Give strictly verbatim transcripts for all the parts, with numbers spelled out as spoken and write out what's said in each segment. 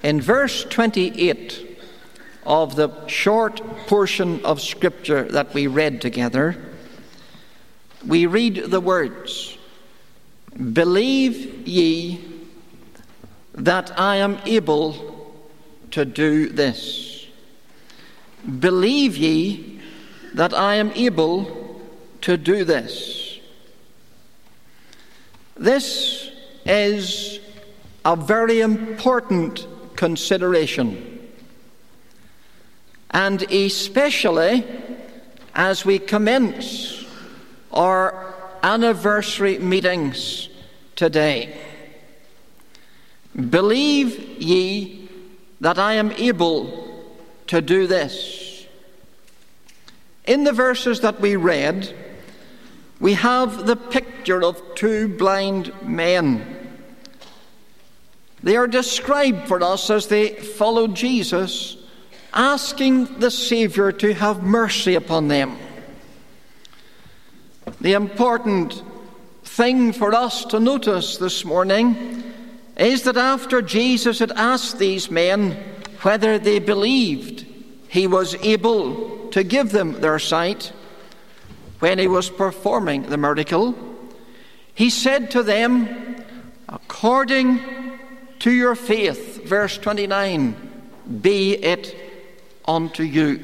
In verse twenty-eight of the short portion of Scripture that we read together, we read the words, "Believe ye that I am able to do this." Believe ye that I am able to do this. This is a very important consideration, and especially as we commence our anniversary meetings today. Believe ye that I am able to do this. In the verses that we read, we have the picture of two blind men. They are described for us as they followed Jesus, asking the Savior to have mercy upon them. The important thing for us to notice this morning is that after Jesus had asked these men whether they believed he was able to give them their sight when he was performing the miracle, he said to them, "According to your faith," verse twenty-nine, "be it unto you."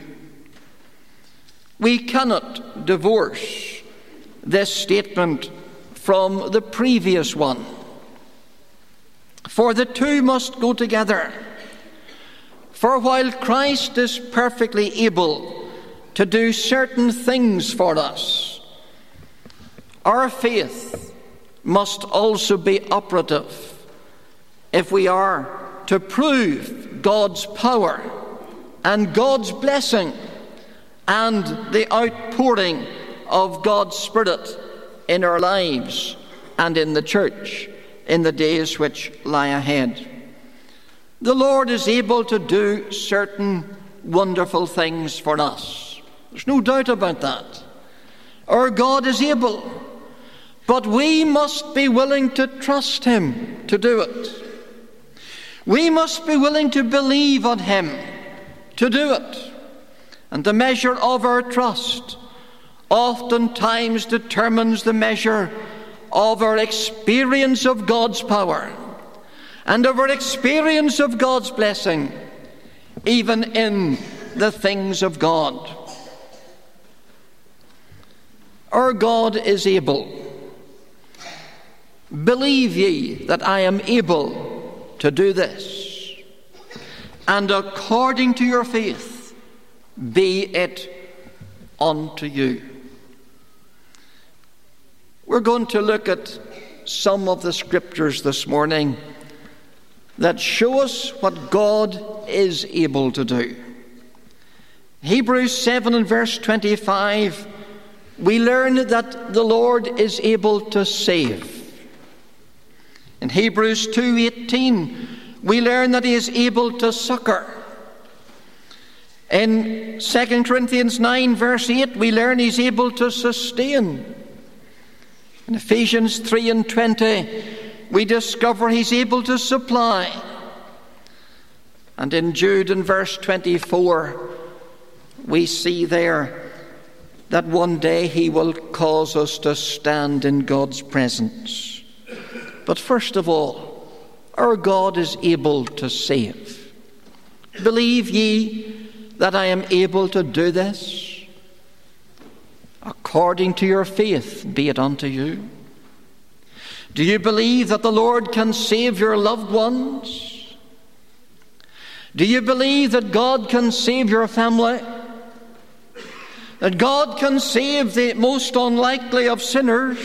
We cannot divorce this statement from the previous one, for the two must go together. For while Christ is perfectly able to do certain things for us, our faith must also be operative if we are to prove God's power and God's blessing and the outpouring of God's Spirit in our lives and in the church in the days which lie ahead. The Lord is able to do certain wonderful things for us. There's no doubt about that. Our God is able, but we must be willing to trust him to do it. We must be willing to believe on him to do it. And the measure of our trust oftentimes determines the measure of our experience of God's power and of our experience of God's blessing, even in the things of God. Our God is able. Believe ye that I am able to do this, and according to your faith, be it unto you. We're going to look at some of the scriptures this morning that show us what God is able to do. Hebrews seven and verse twenty-five, we learn that the Lord is able to save. In Hebrews two eighteen, we learn that he is able to succor. In Second Corinthians nine verse eight, we learn he's able to sustain. In Ephesians three and twenty, we discover he's able to supply. And in Jude in verse twenty-four, we see there that one day he will cause us to stand in God's presence. But first of all, our God is able to save. Believe ye that I am able to do this? According to your faith, be it unto you. Do you believe that the Lord can save your loved ones? Do you believe that God can save your family? That God can save the most unlikely of sinners?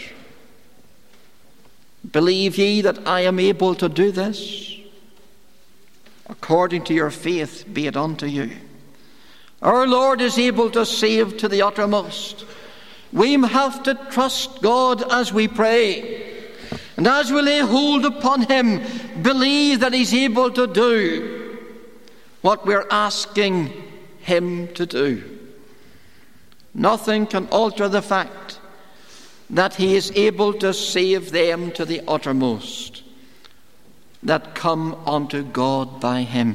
Believe ye that I am able to do this? According to your faith, be it unto you. Our Lord is able to save to the uttermost. We have to trust God as we pray. And as we lay hold upon him, believe that he's able to do what we're asking him to do. Nothing can alter the fact that he is able to save them to the uttermost. that come unto God by him.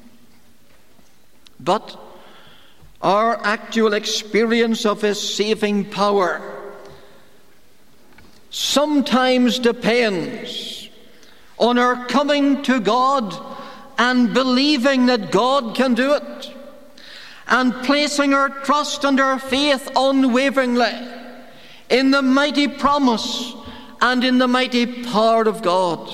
But our actual experience of his saving power sometimes depends on our coming to God and believing that God can do it, and placing our trust and our faith unwaveringly in the mighty promise and in the mighty power of God.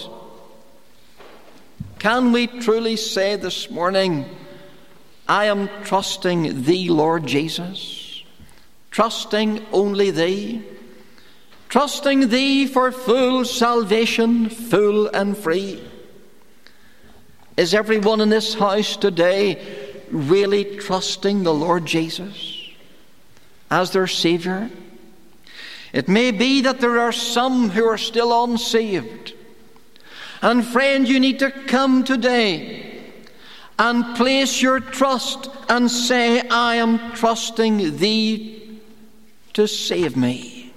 Can we truly say this morning, I am trusting thee, Lord Jesus, trusting only thee, trusting thee for full salvation, full and free? Is everyone in this house today really trusting the Lord Jesus as their Savior? It may be that there are some who are still unsaved. And friend, you need to come today and place your trust and say, I am trusting thee to save me.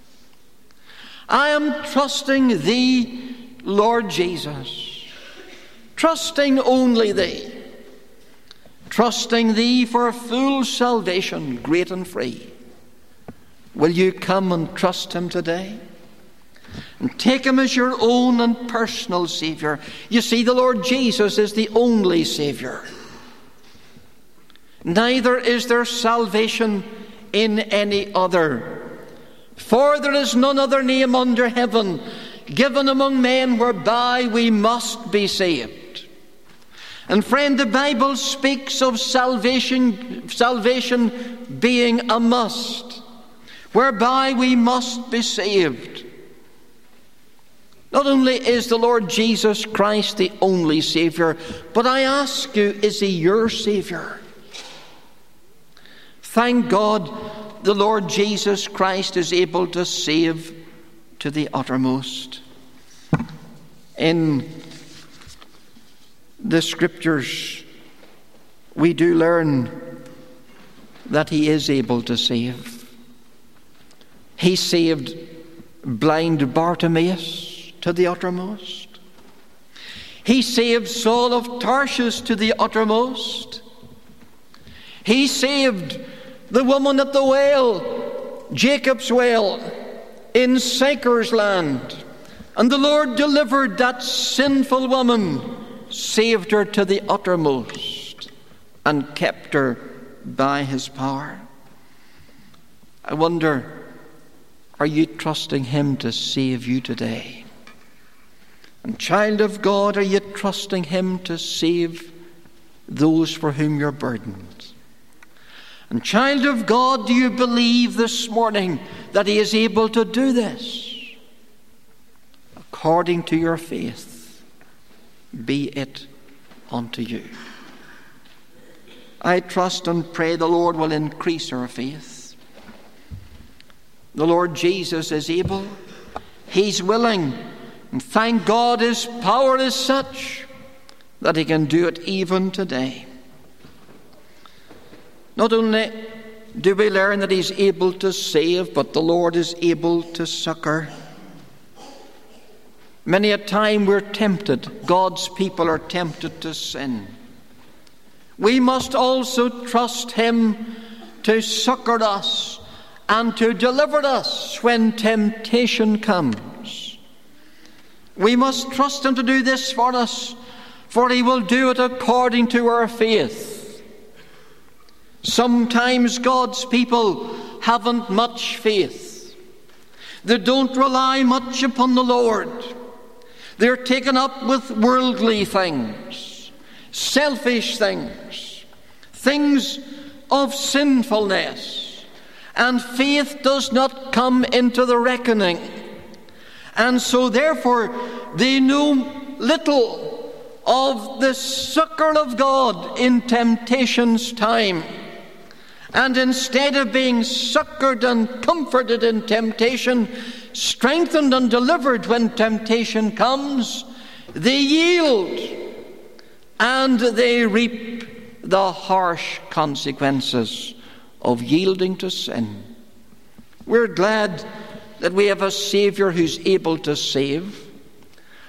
I am trusting thee, Lord Jesus. Trusting only thee. Trusting thee for full salvation, great and free. Will you come and trust him today? And take him as your own and personal Savior. You see, the Lord Jesus is the only Savior. Neither is there salvation in any other. For there is none other name under heaven given among men whereby we must be saved. And friend, the Bible speaks of salvation, salvation being a must, whereby we must be saved. Not only is the Lord Jesus Christ the only Savior, but I ask you, is he your Savior? Thank God the Lord Jesus Christ is able to save to the uttermost. In the Scriptures, we do learn that he is able to save. He saved blind Bartimaeus to the uttermost. He saved Saul of Tarsus to the uttermost. He saved the woman at the well, Jacob's well, in Sychar's land. And the Lord delivered that sinful woman, saved her to the uttermost, and kept her by his power. I wonder, are you trusting him to save you today? And child of God, are you trusting him to save those for whom you're burdened? And child of God, do you believe this morning that he is able to do this? According to your faith, be it unto you. I trust and pray the Lord will increase our faith. The Lord Jesus is able. He's willing. And thank God his power is such that he can do it even today. Not only do we learn that he's able to save, but the Lord is able to succor. Many a time we're tempted, God's people are tempted to sin. We must also trust him to succor us and to deliver us when temptation comes. We must trust him to do this for us, for he will do it according to our faith. Sometimes God's people haven't much faith. They don't rely much upon the Lord. They're taken up with worldly things, selfish things, things of sinfulness, and faith does not come into the reckoning. And so therefore they know little of the succor of God in temptation's time. And instead of being succored and comforted in temptation, strengthened and delivered when temptation comes, they yield and they reap the harsh consequences of yielding to sin. We're glad that we have a Savior who's able to save.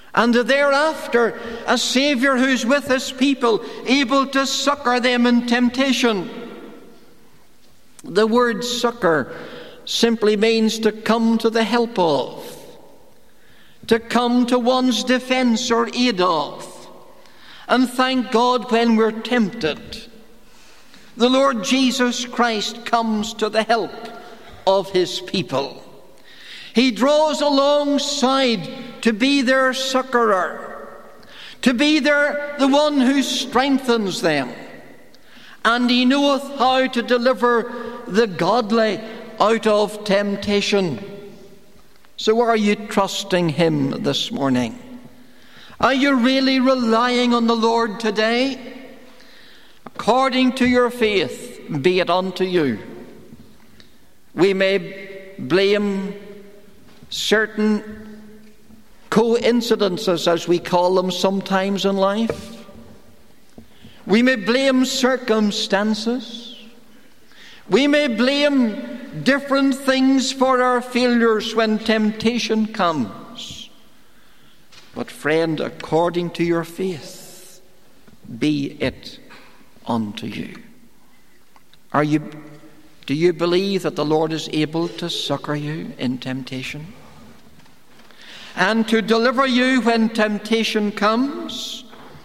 and thereafter a Saviour who's with his people, able to succor them in temptation. The word succor simply means to come to the help of, to come to one's defence or aid of. And thank God, when we're tempted, the Lord Jesus Christ comes to the help of his people. He draws alongside to be their succourer, to be their, the one who strengthens them. And he knoweth how to deliver the godly out of temptation. So are you trusting him this morning? Are you really relying on the Lord today? According to your faith, be it unto you. We may blame certain coincidences, as we call them sometimes in life. We may blame circumstances. We may blame different things for our failures when temptation comes. But friend, according to your faith, be it unto you. Are you, do you believe that the Lord is able to succor you in temptation? And to deliver you when temptation comes?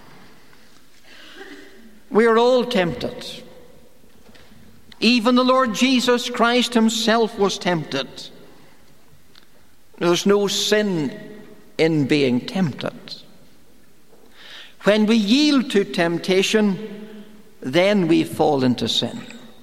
We are all tempted. Even the Lord Jesus Christ himself was tempted. There's no sin in being tempted. When we yield to temptation, then we fall into sin.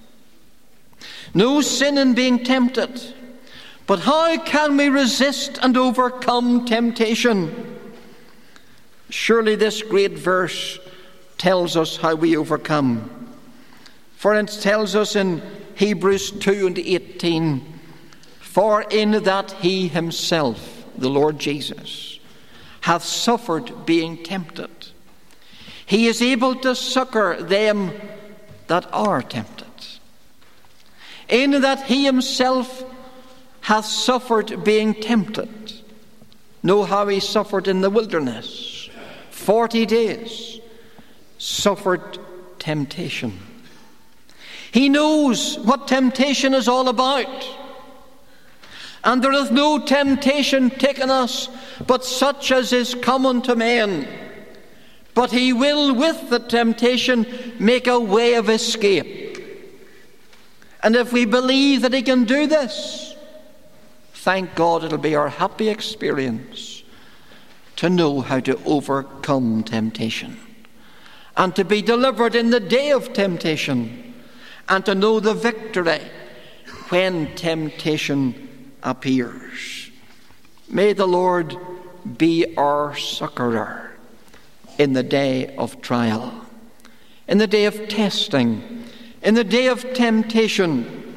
No sin in being tempted. But how can we resist and overcome temptation? Surely this great verse tells us how we overcome. For it tells us in Hebrews two and eighteen, for in that he himself, the Lord Jesus, hath suffered being tempted, he is able to succor them that are tempted. In that he himself hath suffered being tempted. Know how he suffered in the wilderness. Forty days. Suffered temptation. He knows what temptation is all about. And there is no temptation taken us but such as is common to men. But he will with the temptation make a way of escape. And if we believe that he can do this, thank God, it'll be our happy experience to know how to overcome temptation and to be delivered in the day of temptation and to know the victory when temptation appears. May the Lord be our succorer in the day of trial, in the day of testing, in the day of temptation.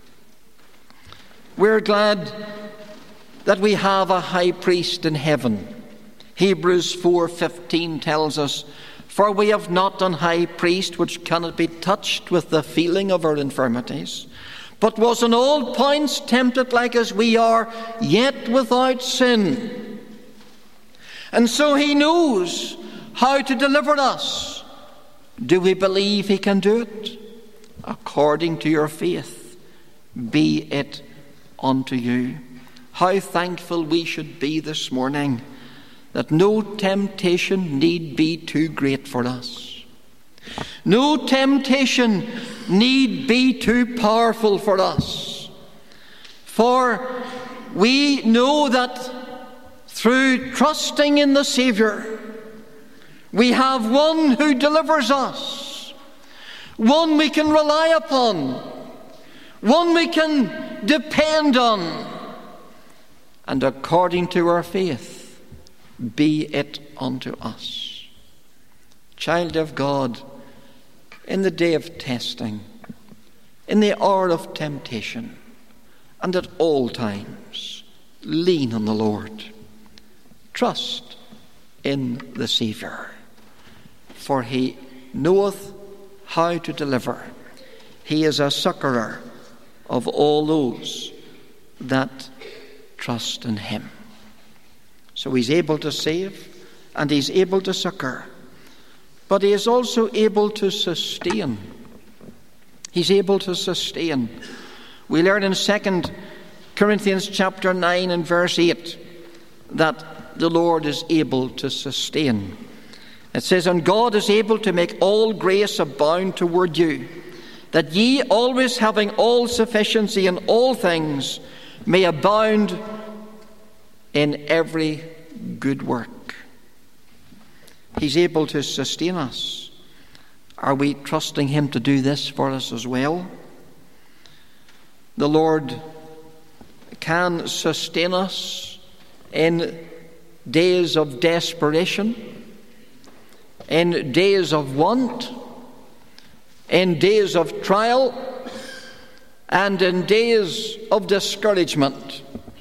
We're glad that we have a high priest in heaven. Hebrews four fifteen tells us, for we have not an high priest which cannot be touched with the feeling of our infirmities, but was in all points tempted like as we are, yet without sin. And so he knows how to deliver us. Do we believe he can do it? According to your faith, be it unto you. How thankful we should be this morning that no temptation need be too great for us. No temptation need be too powerful for us. For we know that through trusting in the Saviour, we have one who delivers us, one we can rely upon, one we can depend on. And according to our faith, be it unto us. Child of God, in the day of testing, in the hour of temptation, and at all times, lean on the Lord. Trust in the Saviour, for he knoweth how to deliver. He is a succourer of all those that trust in him. So he's able to save and he's able to succor. But he is also able to sustain. He's able to sustain. We learn in Second Corinthians chapter nine and verse eight that the Lord is able to sustain. It says, "And God is able to make all grace abound toward you, that ye always having all sufficiency in all things may abound in every good work." He's able to sustain us. Are we trusting him to do this for us as well? The Lord can sustain us in days of desperation, in days of want, in days of trial, and in days of discouragement.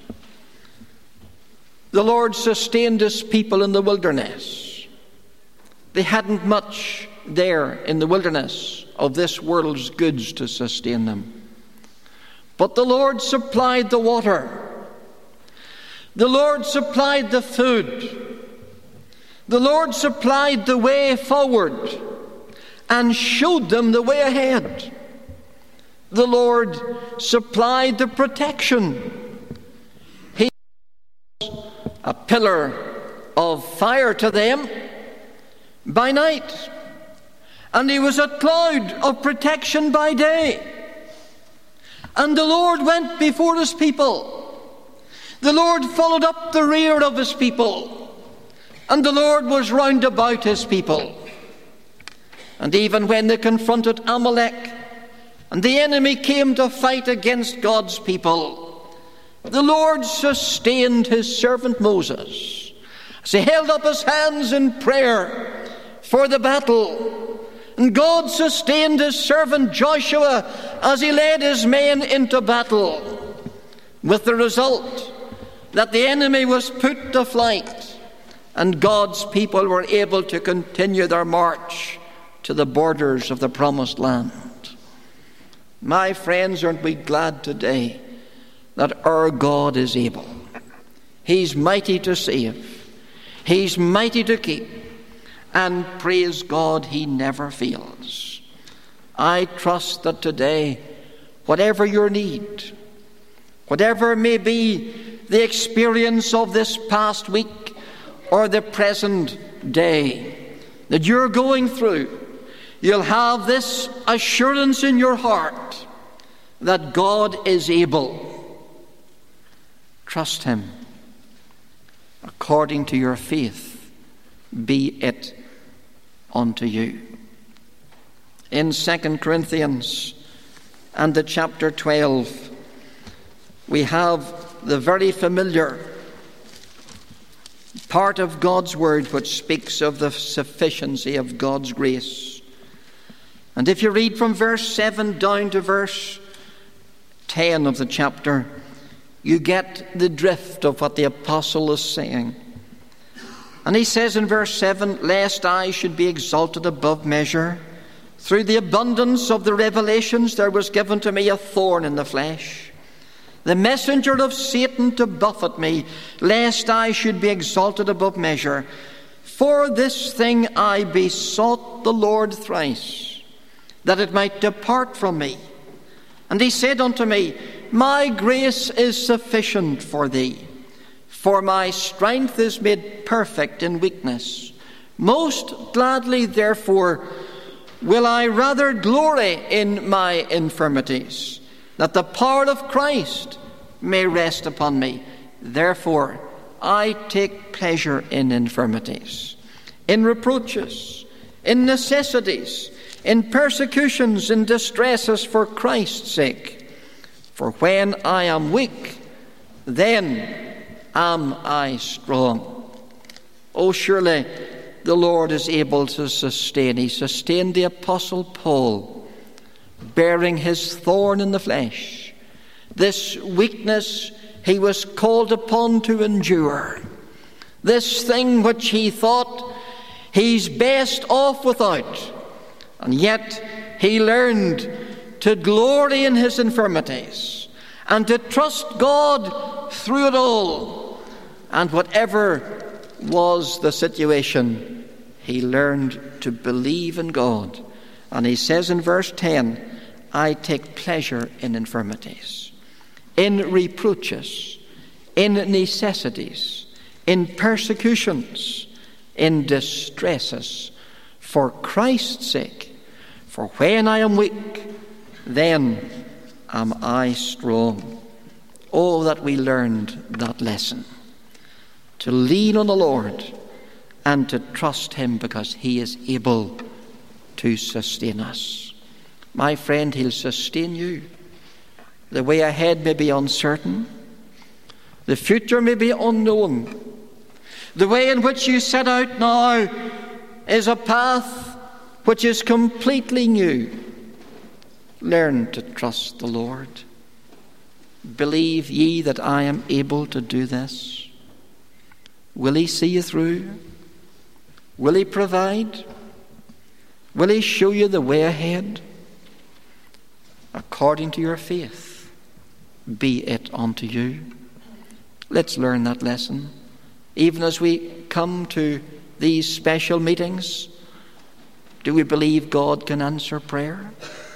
The Lord sustained his people in the wilderness. They hadn't much there in the wilderness of this world's goods to sustain them. But the Lord supplied the water. The Lord supplied the food. The Lord supplied the way forward and showed them the way ahead. The Lord supplied the protection. He was a pillar of fire to them by night, and he was a cloud of protection by day. And the Lord went before his people. The Lord followed up the rear of his people, and the Lord was round about his people. And even when they confronted Amalek and the enemy came to fight against God's people, the Lord sustained his servant Moses as he held up his hands in prayer for the battle. And God sustained his servant Joshua as he led his men into battle, with the result that the enemy was put to flight and God's people were able to continue their march to the borders of the promised land. My friends, aren't we glad today that our God is able? He's mighty to save. He's mighty to keep. And praise God, he never fails. I trust that today, whatever your need, whatever may be the experience of this past week or the present day that you're going through, you'll have this assurance in your heart that God is able. Trust him. According to your faith, be it unto you. In Second Corinthians and the chapter twelve, we have the very familiar part of God's word which speaks of the sufficiency of God's grace. And if you read from verse seven down to verse ten of the chapter, you get the drift of what the apostle is saying. And he says in verse seven, "Lest I should be exalted above measure, through the abundance of the revelations there was given to me a thorn in the flesh, the messenger of Satan to buffet me, lest I should be exalted above measure. For this thing I besought the Lord thrice, that it might depart from me. And he said unto me, My grace is sufficient for thee, for my strength is made perfect in weakness. Most gladly, therefore, will I rather glory in my infirmities, that the power of Christ may rest upon me. Therefore, I take pleasure in infirmities, in reproaches, in necessities, in persecutions, in distresses for Christ's sake. For when I am weak, then am I strong." Oh, surely the Lord is able to sustain. He sustained the Apostle Paul, bearing his thorn in the flesh. This weakness he was called upon to endure. This thing which he thought he's best off without. And yet he learned to glory in his infirmities and to trust God through it all. And whatever was the situation, he learned to believe in God. And he says in verse ten, I take pleasure in infirmities, in reproaches, in necessities, in persecutions, in distresses, for Christ's sake. For when I am weak, then am I strong. Oh, that we learned that lesson. To lean on the Lord and to trust him because he is able to sustain us. My friend, he'll sustain you. The way ahead may be uncertain. The future may be unknown. The way in which you set out now is a path which is completely new. Learn to trust the Lord. Believe ye that I am able to do this. Will he see you through? Will he provide? Will he show you the way ahead? According to your faith, be it unto you. Let's learn that lesson. Even as we come to these special meetings, do we believe God can answer prayer?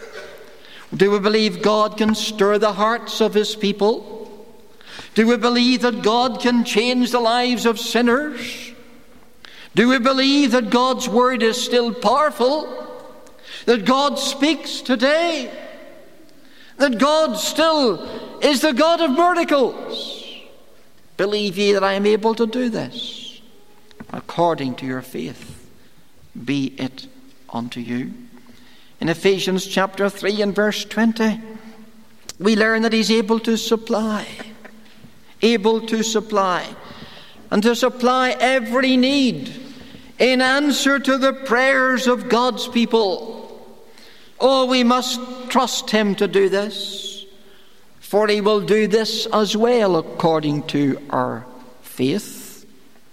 Do we believe God can stir the hearts of his people? Do we believe that God can change the lives of sinners? Do we believe that God's word is still powerful? That God speaks today? That God still is the God of miracles? Believe ye that I am able to do this? According to your faith, be it unto you. In Ephesians chapter three and verse twenty, we learn that he's able to supply. Able to supply. And to supply every need in answer to the prayers of God's people. Oh, we must trust him to do this, for he will do this as well according to our faith.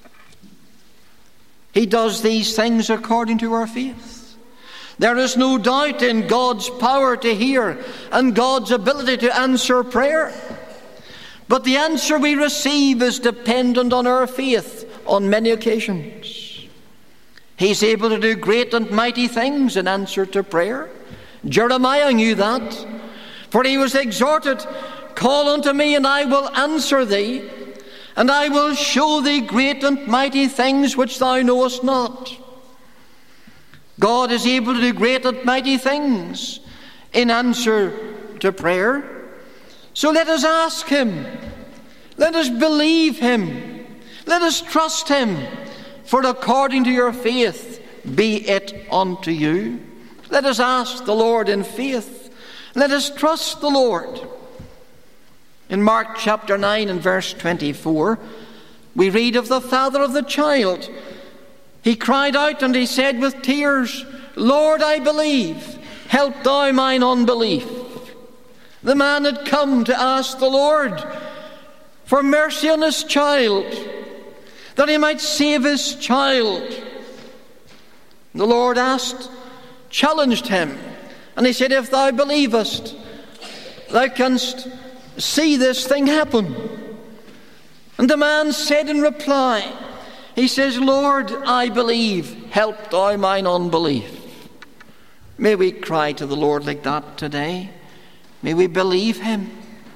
He does these things according to our faith. There is no doubt in God's power to hear and God's ability to answer prayer. But the answer we receive is dependent on our faith on many occasions. He's able to do great and mighty things in answer to prayer. Jeremiah knew that, for he was exhorted, call unto me and I will answer thee, and I will show thee great and mighty things which thou knowest not. God is able to do great and mighty things in answer to prayer. So let us ask him. Let us believe him. Let us trust him. For according to your faith, be it unto you. Let us ask the Lord in faith. Let us trust the Lord. In Mark chapter nine and verse twenty-four, we read of the father of the child. He cried out and he said with tears, Lord, I believe. Help thou mine unbelief. The man had come to ask the Lord for mercy on his child, that he might save his child. The Lord asked, challenged him, and he said, if thou believest, thou canst see this thing happen. And the man said in reply, he says, Lord, I believe, help thou mine unbelief. May we cry to the Lord like that today. May we believe him.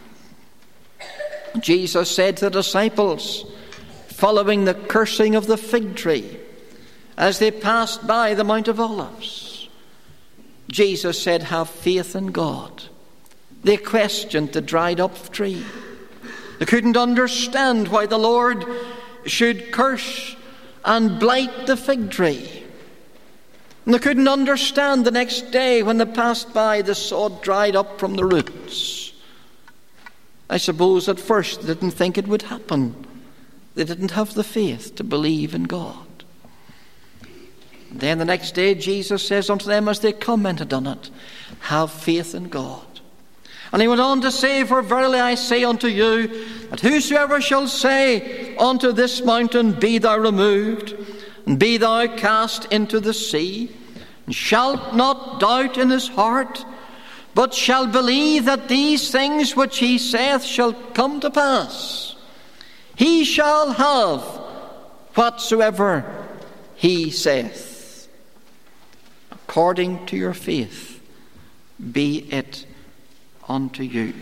Jesus said to the disciples, following the cursing of the fig tree, as they passed by the Mount of Olives, Jesus said, have faith in God. They questioned the dried up tree. They couldn't understand why the Lord should curse and blight the fig tree. And they couldn't understand the next day when they passed by, they saw it dried up from the roots. I suppose at first they didn't think it would happen. They didn't have the faith to believe in God. Then the next day Jesus says unto them as they commented on it, have faith in God. And he went on to say, for verily I say unto you, that whosoever shall say unto this mountain, be thou removed, and be thou cast into the sea, and shalt not doubt in his heart, but shall believe that these things which he saith shall come to pass, he shall have whatsoever he saith. According to your faith, be it unto you.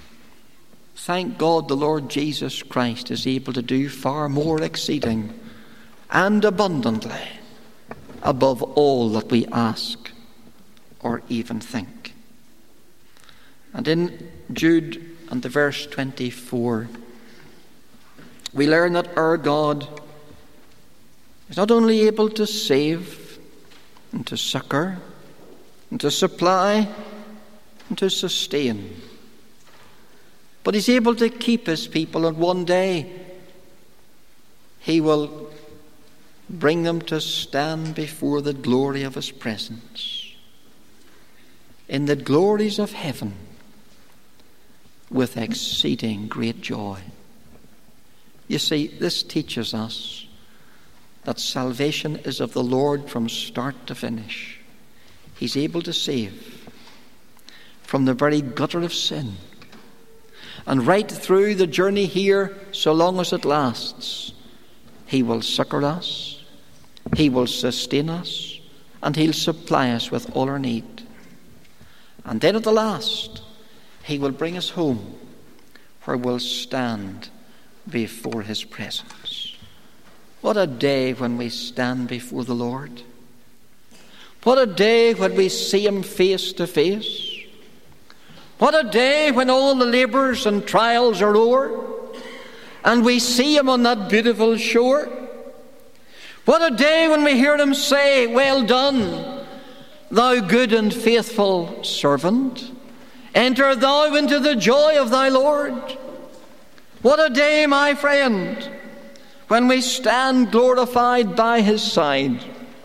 Thank God the Lord Jesus Christ is able to do far more exceeding and abundantly above all that we ask or even think. And in Jude and the verse twenty-four, we learn that our God is not only able to save and to succor and to supply and to sustain, but he's able to keep his people, and one day he will bring them to stand before the glory of his presence in the glories of heaven with exceeding great joy. You see, this teaches us that salvation is of the Lord from start to finish. He's able to save from the very gutter of sin, and right through the journey here, so long as it lasts, he will succor us, he will sustain us, and he'll supply us with all our need. And then at the last, he will bring us home, where we'll stand before his presence. What a day when we stand before the Lord. What a day when we see him face to face. What a day when all the labours and trials are o'er, and we see him on that beautiful shore. What a day when we hear him say, "Well done, thou good and faithful servant. Enter thou into the joy of thy Lord." What a day, my friend, when we stand glorified by his side,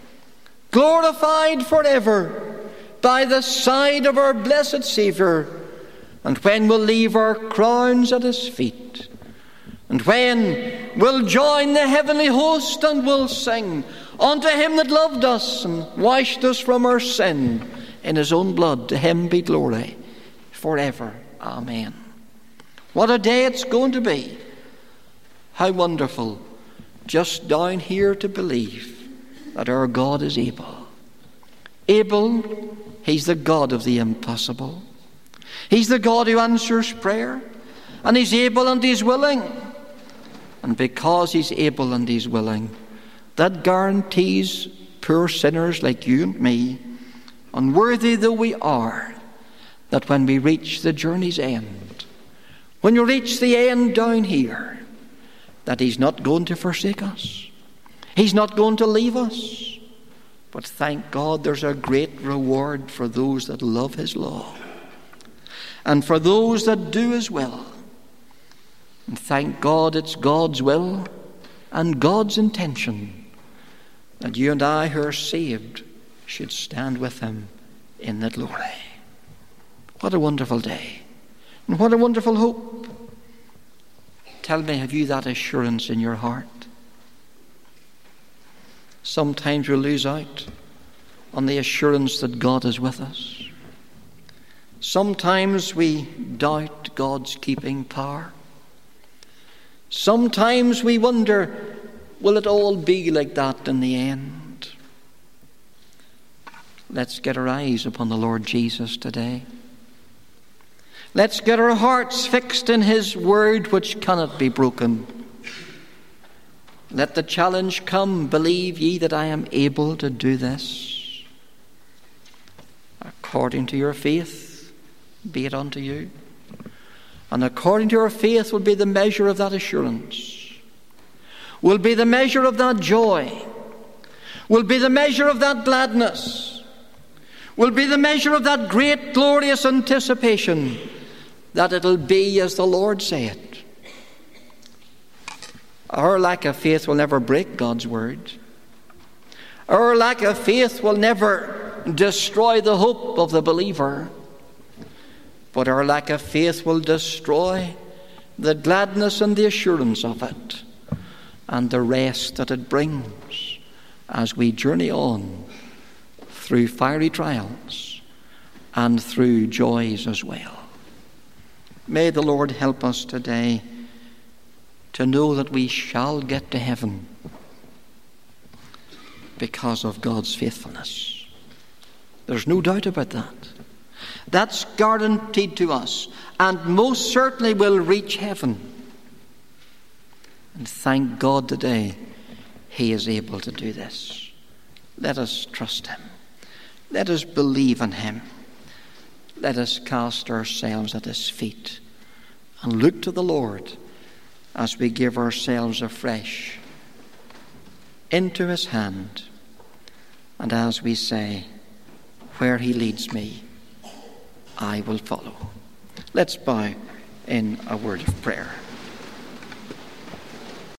glorified forever by the side of our blessed Saviour, and when we'll leave our crowns at his feet, and when we'll join the heavenly host and we'll sing unto him that loved us and washed us from our sin in his own blood. To him be glory forever. Amen. What a day it's going to be. How wonderful just down here to believe that our God is able. Able, he's the God of the impossible. He's the God who answers prayer, and he's able and he's willing. And because he's able and he's willing, that guarantees poor sinners like you and me, unworthy though we are, that when we reach the journey's end, when you reach the end down here, that he's not going to forsake us. He's not going to leave us. But thank God there's a great reward for those that love his law, and for those that do his will. And thank God it's God's will and God's intention that you and I who are saved should stand with him in the glory. What a wonderful day. And what a wonderful hope. Tell me, have you that assurance in your heart? Sometimes we lose out on the assurance that God is with us. Sometimes we doubt God's keeping power. Sometimes we wonder, will it all be like that in the end? Let's get our eyes upon the Lord Jesus today. Let's get our hearts fixed in his word which cannot be broken. Let the challenge come, believe ye that I am able to do this. According to your faith, be it unto you. And according to your faith will be the measure of that assurance, will be the measure of that joy, will be the measure of that gladness, will be the measure of that great glorious anticipation that it'll be as the Lord said. Our lack of faith will never break God's word. Our lack of faith will never destroy the hope of the believer. But our lack of faith will destroy the gladness and the assurance of it, and the rest that it brings as we journey on through fiery trials and through joys as well. May the Lord help us today to know that we shall get to heaven because of God's faithfulness. There's no doubt about that. That's guaranteed to us, and most certainly will reach heaven. And thank God today He is able to do this. Let us trust Him. Let us believe in Him. Let us cast ourselves at His feet and look to the Lord as we give ourselves afresh into His hand, and as we say, where He leads me, I will follow. Let's bow in a word of prayer.